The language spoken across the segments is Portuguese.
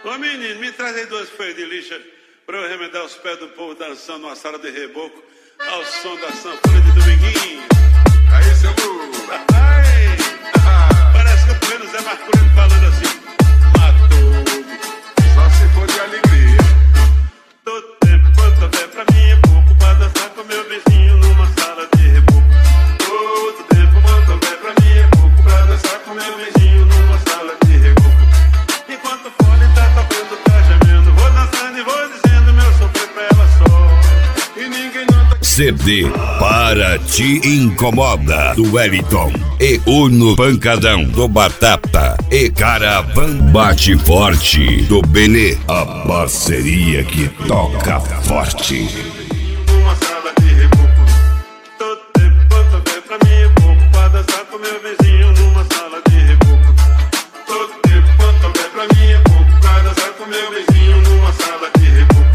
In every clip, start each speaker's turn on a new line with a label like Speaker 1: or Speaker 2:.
Speaker 1: Ô menino, me traz aí 2 folhas de lixa pra eu remendar os pés do povo dançando numa sala de reboco ao som da sanfona de Dominguinho.
Speaker 2: Aí, seu burro.
Speaker 1: Ai, parece que eu tô vendo o Zé Marculino falando assim. Matou,
Speaker 2: Só se for de alegria.
Speaker 1: todo tempo quanto houver pra mim é pouco pra dançar com meu vizinho numa sala de reboco. Todo tempo quanto houver pra mim é pouco pra dançar com meu vizinho numa sala de reboco. Enquanto o fone tá tocando, tá gemendo, vou dançando e vou dizendo meu sofrer pra ela só. E ninguém nota.
Speaker 3: CD Para Te Incomoda, do Wellington. E Uno Pancadão, do Batata. E Caravan Bate Forte, do Benê. A parceria que toca forte.
Speaker 1: Numa sala de reboco. Todo tempo quanto houver pra mim é pouco pra dançar com meu vizinho numa sala de reboco. Todo tempo quanto houver pra mim é pouco pra dançar com meu vizinho numa sala de reboco.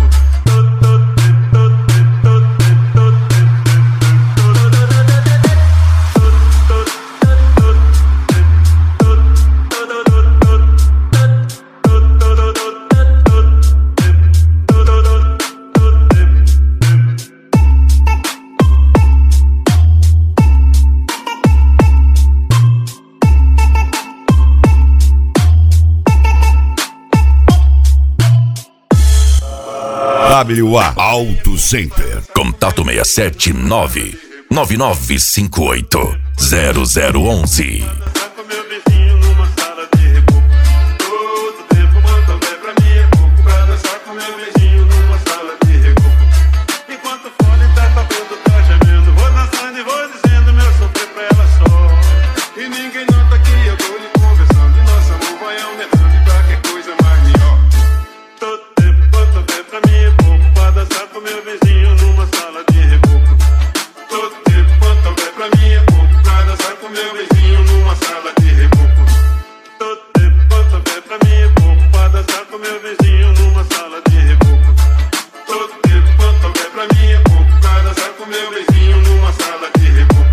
Speaker 3: WA Auto Center.
Speaker 4: Contato 679 9958 0011.
Speaker 1: Dançar com meu vizinho numa sala de reboco. Todo tempo quanto houver pra mim é pouco pra dançar com meu vizinho numa sala de reboco. Enquanto o fone tá tocando, tá gemendo, vou dançando e vou dizendo meu sofrer pra ela só.
Speaker 2: E ninguém nota que eu tô lhe conversando. E nosso amor vai aumentando e qualquer coisa mais melhor.
Speaker 1: Todo tempo quanto houver pra mim é pouco pra dançar com meu vizinho numa sala de reboco.
Speaker 2: Todo tempo quanto houver pra mim é pouco pra dançar com meu vizinho numa sala de reboco.
Speaker 1: Todo tempo quanto houver pra mim é pouco pra dançar com meu vizinho numa sala de reboco.
Speaker 2: Todo tempo quanto houver pra mim é pouco pra dançar com meu vizinho numa sala de reboco.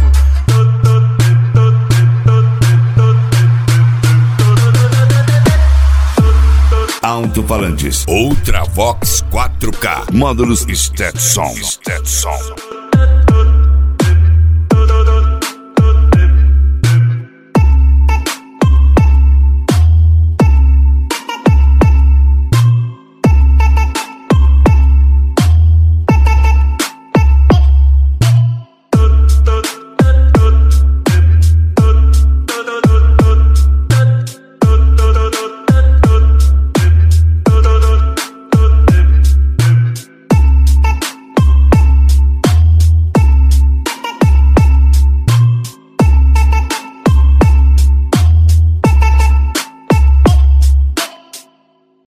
Speaker 3: Alto-falantes Ultravox 4K. Módulos Stetson.